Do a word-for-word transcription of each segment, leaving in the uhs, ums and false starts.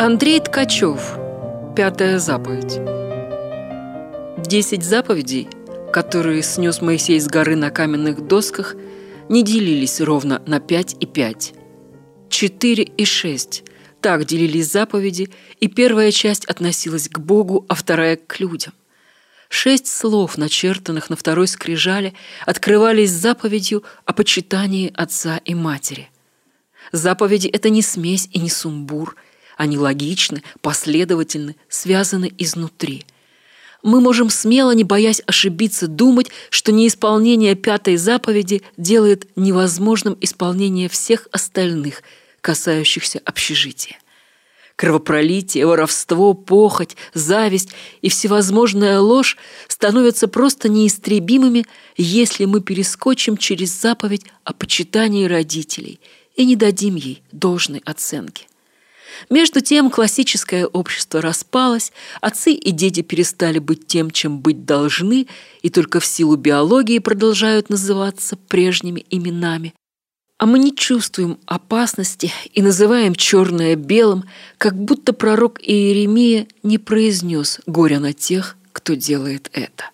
Андрей Ткачев. Пятая заповедь. Десять заповедей, которые снес Моисей с горы на каменных досках, не делились ровно на пять и пять. Четыре и шесть. Так делились заповеди, и первая часть относилась к Богу, а вторая – к людям. Шесть слов, начертанных на второй скрижали, открывались заповедью о почитании отца и матери. Заповеди – это не смесь и не сумбур. Они логичны, последовательны, связаны изнутри. Мы можем смело, не боясь ошибиться, думать, что неисполнение пятой заповеди делает невозможным исполнение всех остальных, касающихся общежития. Кровопролитие, воровство, похоть, зависть и всевозможная ложь становятся просто неистребимыми, если мы перескочим через заповедь о почитании родителей и не дадим ей должной оценки. Между тем классическое общество распалось, отцы и дети перестали быть тем, чем быть должны, и только в силу биологии продолжают называться прежними именами. А мы не чувствуем опасности и называем черное белым, как будто пророк Иеремия не произнес горя на тех, кто делает это.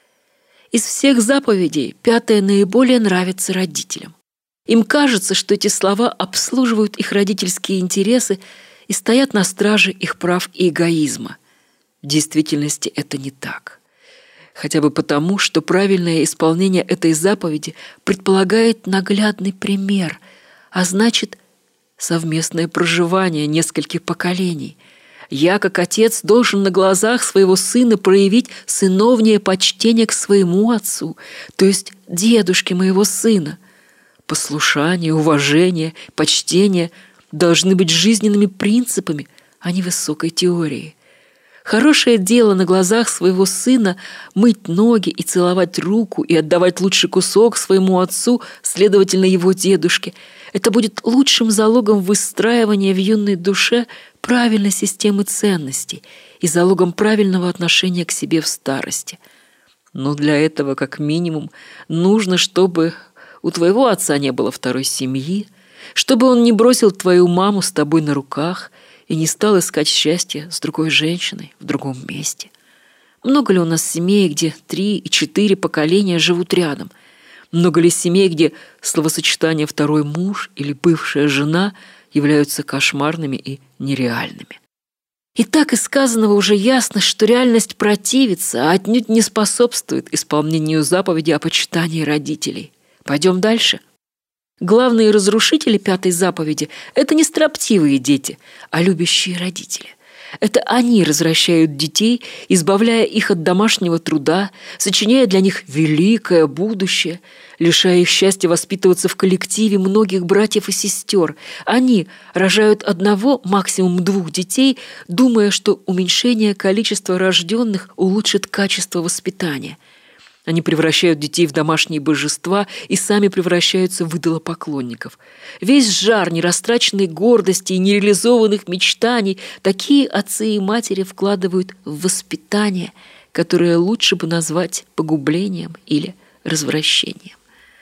Из всех заповедей пятая наиболее нравится родителям. Им кажется, что эти слова обслуживают их родительские интересы и стоят на страже их прав и эгоизма. В действительности это не так. Хотя бы потому, что правильное исполнение этой заповеди предполагает наглядный пример, а значит, совместное проживание нескольких поколений. Я, как отец, должен на глазах своего сына проявить сыновнее почтение к своему отцу, то есть дедушке моего сына. Послушание, уважение, почтение должны быть жизненными принципами, а не высокой теорией. Хорошее дело на глазах своего сына мыть ноги и целовать руку и отдавать лучший кусок своему отцу, следовательно, его дедушке. Это будет лучшим залогом выстраивания в юной душе правильной системы ценностей и залогом правильного отношения к себе в старости. Но для этого, как минимум, нужно, чтобы у твоего отца не было второй семьи, чтобы он не бросил твою маму с тобой на руках и не стал искать счастья с другой женщиной в другом месте. Много ли у нас семей, где три и четыре поколения живут рядом? Много ли семей, где словосочетания «второй муж» или «бывшая жена» являются кошмарными и нереальными? И так из сказанного уже ясно, что реальность противится, а отнюдь не способствует исполнению заповеди о почитании родителей. Пойдем дальше. Главные разрушители пятой заповеди – это не строптивые дети, а любящие родители. Это они развращают детей, избавляя их от домашнего труда, сочиняя для них великое будущее, лишая их счастья воспитываться в коллективе многих братьев и сестер. Они рожают одного, максимум двух детей, думая, что уменьшение количества рожденных улучшит качество воспитания. Они превращают детей в домашние божества и сами превращаются в идолопоклонников. Весь жар нерастраченной гордости и нереализованных мечтаний такие отцы и матери вкладывают в воспитание, которое лучше бы назвать погублением или развращением.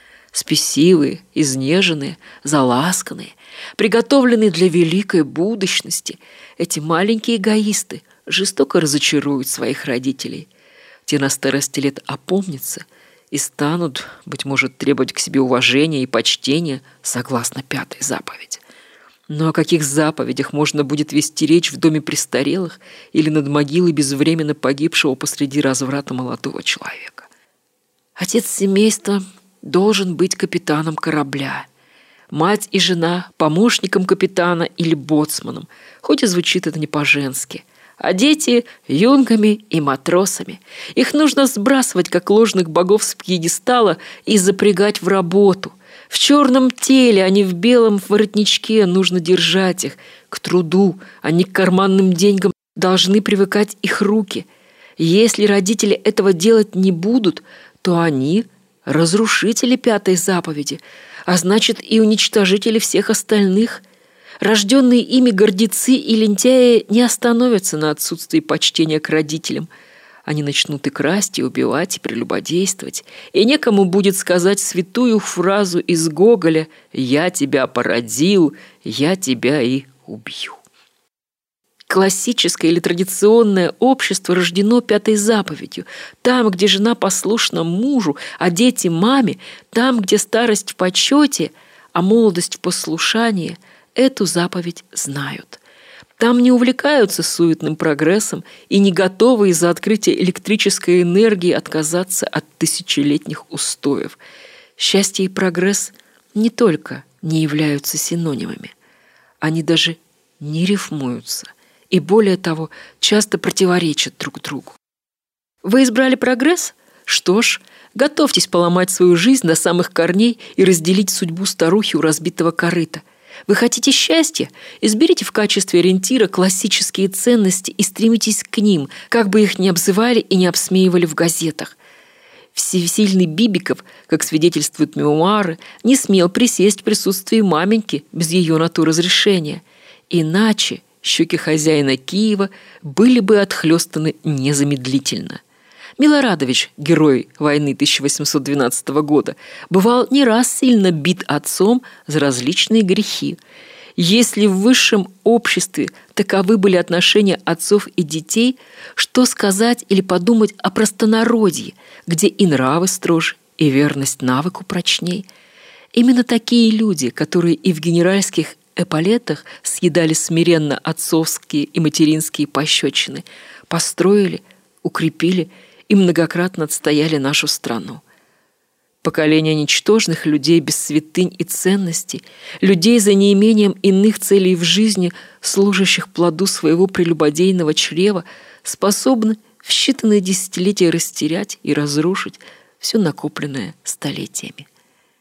Спесивые, изнеженные, заласканные, приготовленные для великой будущности, эти маленькие эгоисты жестоко разочаруют своих родителей. Те на старости лет опомнятся и станут, быть может, требовать к себе уважения и почтения согласно пятой заповеди. Но о каких заповедях можно будет вести речь в доме престарелых или над могилой безвременно погибшего посреди разврата молодого человека? Отец семейства должен быть капитаном корабля, мать и жена – помощником капитана или боцманом, хоть и звучит это не по-женски, а дети – юнгами и матросами. Их нужно сбрасывать, как ложных богов с пьедестала, и запрягать в работу. В черном теле, а не в белом воротничке, нужно держать их. К труду, а не к карманным деньгам, должны привыкать их руки. Если родители этого делать не будут, то они – разрушители пятой заповеди, а значит и уничтожители всех остальных. Рожденные ими гордецы и лентяи не остановятся на отсутствии почтения к родителям. Они начнут и красть, и убивать, и прелюбодействовать. И некому будет сказать святую фразу из Гоголя «Я тебя породил, я тебя и убью». Классическое или традиционное общество рождено пятой заповедью. Там, где жена послушна мужу, а дети маме, там, где старость в почете, а молодость в послушании, эту заповедь знают. Там не увлекаются суетным прогрессом и не готовы из-за открытия электрической энергии отказаться от тысячелетних устоев. Счастье и прогресс не только не являются синонимами, они даже не рифмуются. И более того, часто противоречат друг другу. Вы избрали прогресс? Что ж, готовьтесь поломать свою жизнь до самых корней и разделить судьбу старухи у разбитого корыта. Вы хотите счастья? Изберите в качестве ориентира классические ценности и стремитесь к ним, как бы их ни обзывали и не обсмеивали в газетах. Всесильный Бибиков, как свидетельствуют мемуары, не смел присесть в присутствии маменьки без ее на то разрешения. Иначе щеки хозяина Киева были бы отхлестаны незамедлительно. Милорадович, герой войны тысяча восемьсот двенадцатого года, бывал не раз сильно бит отцом за различные грехи. Если в высшем обществе таковы были отношения отцов и детей, что сказать или подумать о простонародье, где и нравы строже, и верность навыку прочней? Именно такие люди, которые и в генеральских эполетах съедали смиренно отцовские и материнские пощечины, построили, укрепили и многократно отстояли нашу страну. Поколение ничтожных людей без святынь и ценностей, людей за неимением иных целей в жизни, служащих плоду своего прелюбодейного чрева, способны в считанные десятилетия растерять и разрушить все накопленное столетиями.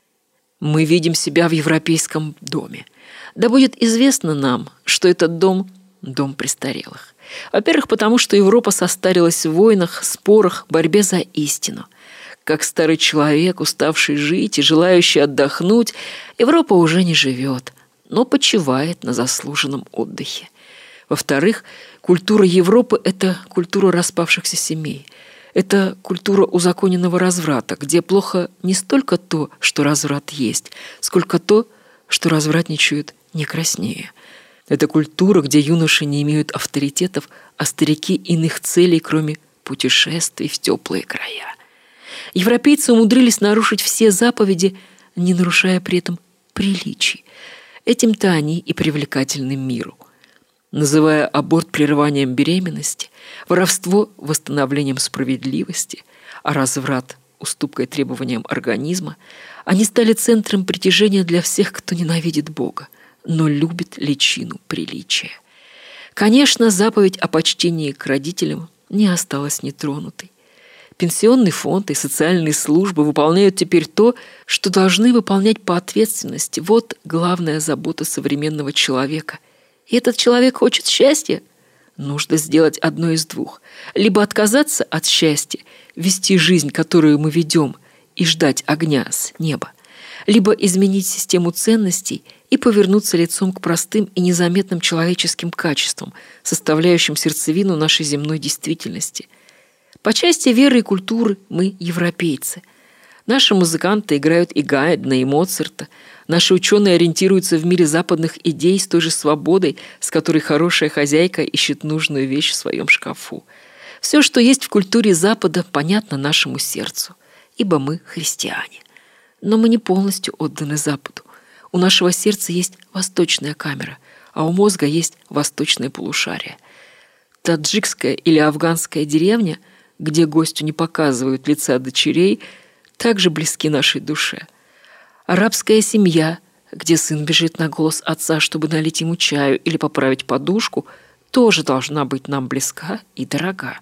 Мы видим себя в европейском доме. Да будет известно нам, что этот дом – дом престарелых. Во-первых, потому что Европа состарилась в войнах, спорах, борьбе за истину. Как старый человек, уставший жить и желающий отдохнуть, Европа уже не живет, но почивает на заслуженном отдыхе. Во-вторых, культура Европы – это культура распавшихся семей. Это культура узаконенного разврата, где плохо не столько то, что разврат есть, сколько то, что развратничают не краснее. Это культура, где юноши не имеют авторитетов, а старики иных целей, кроме путешествий в теплые края. Европейцы умудрились нарушить все заповеди, не нарушая при этом приличий. Этим-то они и привлекательны миру. Называя аборт прерыванием беременности, воровство восстановлением справедливости, а разврат уступкой требованиям организма, они стали центром притяжения для всех, кто ненавидит Бога, но любит личину приличия. Конечно, заповедь о почтении к родителям не осталась нетронутой. Пенсионный фонд и социальные службы выполняют теперь то, что должны выполнять по ответственности. Вот главная забота современного человека. И этот человек хочет счастья? Нужно сделать одно из двух. Либо отказаться от счастья, вести жизнь, которую мы ведем, и ждать огня с неба. Либо изменить систему ценностей и повернуться лицом к простым и незаметным человеческим качествам, составляющим сердцевину нашей земной действительности. По части веры и культуры мы европейцы. Наши музыканты играют и Гайдна, и Моцарта. Наши ученые ориентируются в мире западных идей с той же свободой, с которой хорошая хозяйка ищет нужную вещь в своем шкафу. Все, что есть в культуре Запада, понятно нашему сердцу, ибо мы христиане. Но мы не полностью отданы Западу. У нашего сердца есть восточная камера, а у мозга есть восточное полушарие. Таджикская или афганская деревня, где гостю не показывают лица дочерей, также близки нашей душе. Арабская семья, где сын бежит на голос отца, чтобы налить ему чаю или поправить подушку, тоже должна быть нам близка и дорога.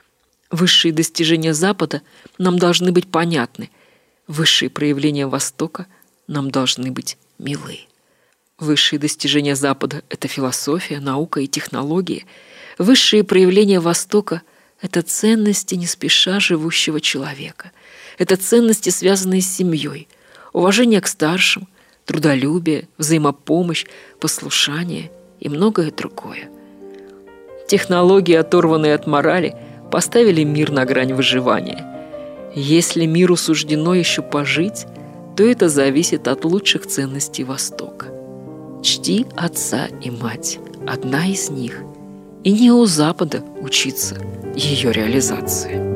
Высшие достижения Запада нам должны быть понятны. Высшие проявления Востока нам должны быть милы. Высшие достижения Запада – это философия, наука и технологии. Высшие проявления Востока – это ценности не спеша живущего человека. Это ценности, связанные с семьей, уважение к старшим, трудолюбие, взаимопомощь, послушание и многое другое. Технологии, оторванные от морали, поставили мир на грань выживания. Если миру суждено еще пожить, то это зависит от лучших ценностей Востока. Чти отца и мать, одна из них и не у Запада учиться ее реализации.